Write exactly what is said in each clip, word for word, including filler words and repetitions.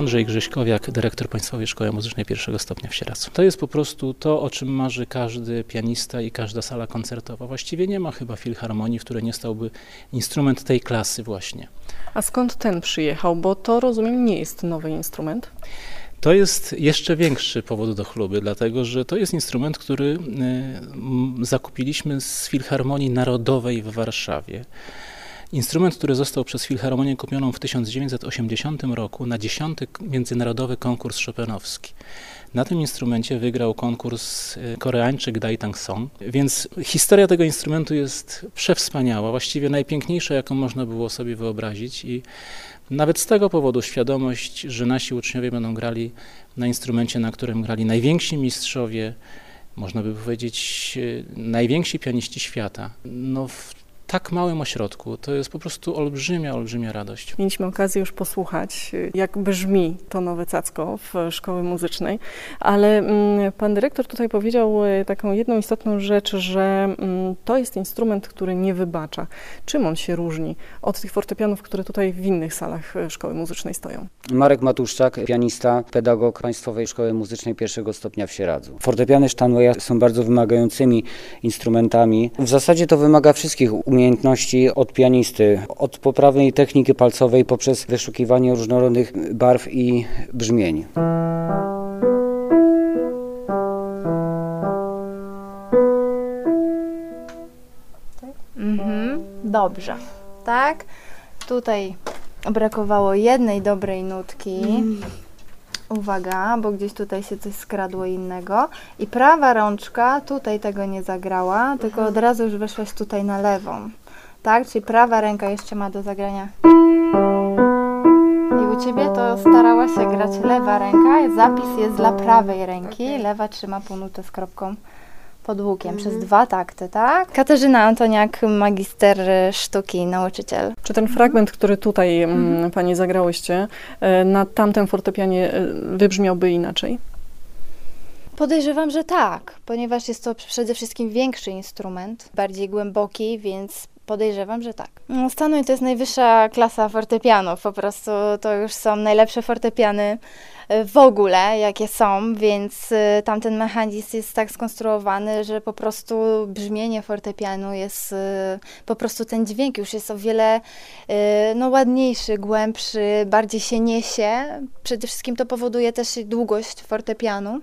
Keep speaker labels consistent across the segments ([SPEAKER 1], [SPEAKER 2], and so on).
[SPEAKER 1] Andrzej Grześkowiak, dyrektor Państwowej Szkoły Muzycznej pierwszego stopnia w Sieradzu. To jest po prostu to, o czym marzy każdy pianista i każda sala koncertowa. Właściwie nie ma chyba filharmonii, w której nie stałby instrument tej klasy właśnie.
[SPEAKER 2] A skąd ten przyjechał? Bo to, rozumiem, nie jest nowy instrument.
[SPEAKER 1] To jest jeszcze większy powód do chluby, dlatego że to jest instrument, który zakupiliśmy z Filharmonii Narodowej w Warszawie. Instrument, który został przez Filharmonię kupioną w tysiąc dziewięćset osiemdziesiątym roku na dziesiąty międzynarodowy konkurs chopinowski. Na tym instrumencie wygrał konkurs Koreańczyk Dai Tang Song, więc historia tego instrumentu jest przewspaniała, właściwie najpiękniejsza, jaką można było sobie wyobrazić i nawet z tego powodu świadomość, że nasi uczniowie będą grali na instrumencie, na którym grali najwięksi mistrzowie, można by powiedzieć najwięksi pianiści świata, no w tak małym ośrodku, to jest po prostu olbrzymia, olbrzymia radość.
[SPEAKER 2] Mieliśmy okazję już posłuchać, jak brzmi to nowe cacko w szkoły muzycznej, ale pan dyrektor tutaj powiedział taką jedną istotną rzecz, że to jest instrument, który nie wybacza. Czym on się różni od tych fortepianów, które tutaj w innych salach szkoły muzycznej stoją?
[SPEAKER 3] Marek Matuszczak, pianista, pedagog Państwowej Szkoły Muzycznej pierwszego stopnia w Sieradzu. Fortepiany Steinwaya są bardzo wymagającymi instrumentami. W zasadzie to wymaga wszystkich umiejętności od pianisty, od poprawnej techniki palcowej poprzez wyszukiwanie różnorodnych barw i brzmień.
[SPEAKER 4] Mhm, dobrze, tak? Tutaj brakowało jednej dobrej nutki. Mm. Uwaga, bo gdzieś tutaj się coś skradło innego. I prawa rączka tutaj tego nie zagrała, tylko mhm. od razu już weszłaś tutaj na lewą. Tak? Czyli prawa ręka jeszcze ma do zagrania. I u Ciebie to starała się grać lewa ręka. Zapis jest dla prawej ręki. Okay. Lewa trzyma półnutę z kropką pod łukiem mhm. przez dwa takty, tak? Katarzyna Antoniak, magister sztuki, nauczyciel.
[SPEAKER 2] Czy ten fragment, który tutaj mhm. Panie zagrałyście, na tamtym fortepianie wybrzmiałby inaczej?
[SPEAKER 4] Podejrzewam, że tak, ponieważ jest to przede wszystkim większy instrument, bardziej głęboki, więc podejrzewam, że tak. No, Steinway to jest najwyższa klasa fortepianów, po prostu to już są najlepsze fortepiany w ogóle, jakie są, więc tamten mechanizm jest tak skonstruowany, że po prostu brzmienie fortepianu jest, po prostu ten dźwięk już jest o wiele no, ładniejszy, głębszy, bardziej się niesie. Przede wszystkim to powoduje też długość fortepianu.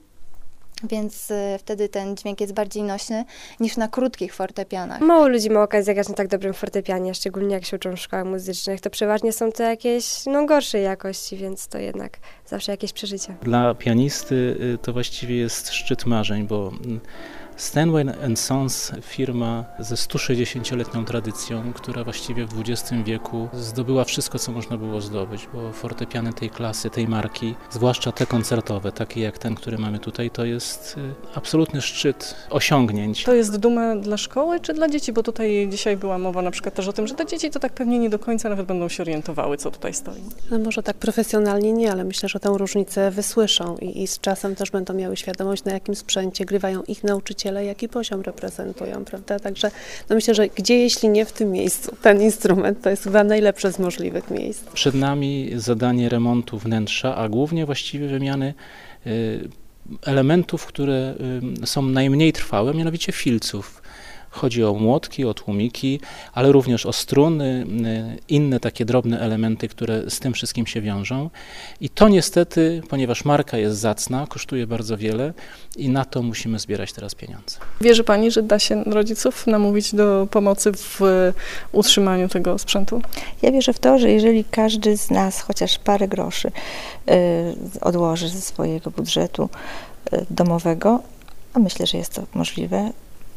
[SPEAKER 4] Więc y, wtedy ten dźwięk jest bardziej nośny niż na krótkich fortepianach.
[SPEAKER 5] Mało ludzi ma okazję grać na tak dobrym fortepianie, szczególnie jak się uczą w szkołach muzycznych. To przeważnie są to jakieś no, gorszej jakości, więc to jednak zawsze jakieś przeżycie.
[SPEAKER 1] Dla pianisty y, to właściwie jest szczyt marzeń, bo Steinway and Sons, firma ze stu sześćdziesięcioletnią tradycją, która właściwie w dwudziestym wieku zdobyła wszystko, co można było zdobyć, bo fortepiany tej klasy, tej marki, zwłaszcza te koncertowe, takie jak ten, który mamy tutaj, to jest absolutny szczyt osiągnięć.
[SPEAKER 2] To jest duma dla szkoły czy dla dzieci? Bo tutaj dzisiaj była mowa na przykład też o tym, że te dzieci to tak pewnie nie do końca nawet będą się orientowały, co tutaj stoi.
[SPEAKER 6] No może tak profesjonalnie nie, ale myślę, że tę różnicę wysłyszą i, i z czasem też będą miały świadomość, na jakim sprzęcie grywają ich nauczyciele, jaki poziom reprezentują, prawda? Także no myślę, że gdzie, jeśli nie w tym miejscu, ten instrument to jest chyba najlepsze z możliwych miejsc.
[SPEAKER 1] Przed nami zadanie remontu wnętrza, a głównie właściwie wymiany y, elementów, które y, są najmniej trwałe, mianowicie filców. Chodzi o młotki, o tłumiki, ale również o struny, inne takie drobne elementy, które z tym wszystkim się wiążą. I to niestety, ponieważ marka jest zacna, kosztuje bardzo wiele i na to musimy zbierać teraz pieniądze.
[SPEAKER 2] Wierzy Pani, że da się rodziców namówić do pomocy w utrzymaniu tego sprzętu?
[SPEAKER 7] Ja wierzę w to, że jeżeli każdy z nas chociaż parę groszy y, odłoży ze swojego budżetu y, domowego, a myślę, że jest to możliwe,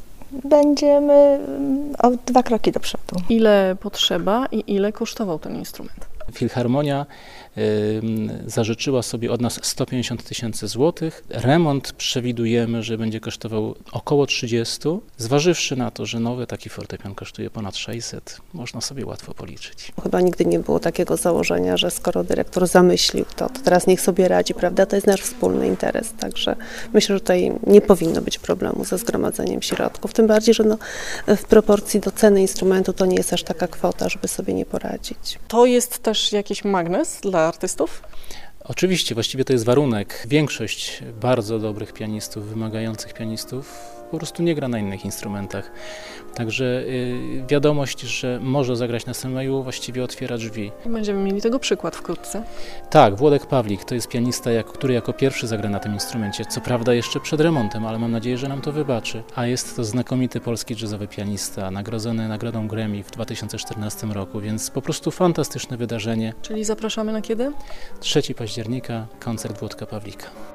[SPEAKER 7] będziemy o dwa kroki do przodu.
[SPEAKER 2] Ile potrzeba i ile kosztował ten instrument?
[SPEAKER 1] Filharmonia y, zażyczyła sobie od nas sto pięćdziesiąt tysięcy złotych. Remont przewidujemy, że będzie kosztował około trzydzieści. Zważywszy na to, że nowy taki fortepian kosztuje ponad sześćset, można sobie łatwo policzyć.
[SPEAKER 6] Chyba nigdy nie było takiego założenia, że skoro dyrektor zamyślił to, to teraz niech sobie radzi, prawda? To jest nasz wspólny interes, także myślę, że tutaj nie powinno być problemu ze zgromadzeniem środków. Tym bardziej, że no, w proporcji do ceny instrumentu to nie jest aż taka kwota, żeby sobie nie poradzić.
[SPEAKER 2] To jest też jakiś magnes dla artystów?
[SPEAKER 1] Oczywiście, właściwie to jest warunek. Większość bardzo dobrych pianistów, wymagających pianistów po prostu nie gra na innych instrumentach. Także y, wiadomość, że może zagrać na Semleju, właściwie otwiera drzwi.
[SPEAKER 2] Będziemy mieli tego przykład wkrótce.
[SPEAKER 1] Tak, Włodek Pawlik to jest pianista, jak, który jako pierwszy zagra na tym instrumencie. Co prawda jeszcze przed remontem, ale mam nadzieję, że nam to wybaczy. A jest to znakomity polski jazzowy pianista, nagrodzony nagrodą Grammy w dwa tysiące czternastym roku, więc po prostu fantastyczne wydarzenie.
[SPEAKER 2] Czyli zapraszamy na kiedy?
[SPEAKER 1] trzeciego października, koncert Włodka Pawlika.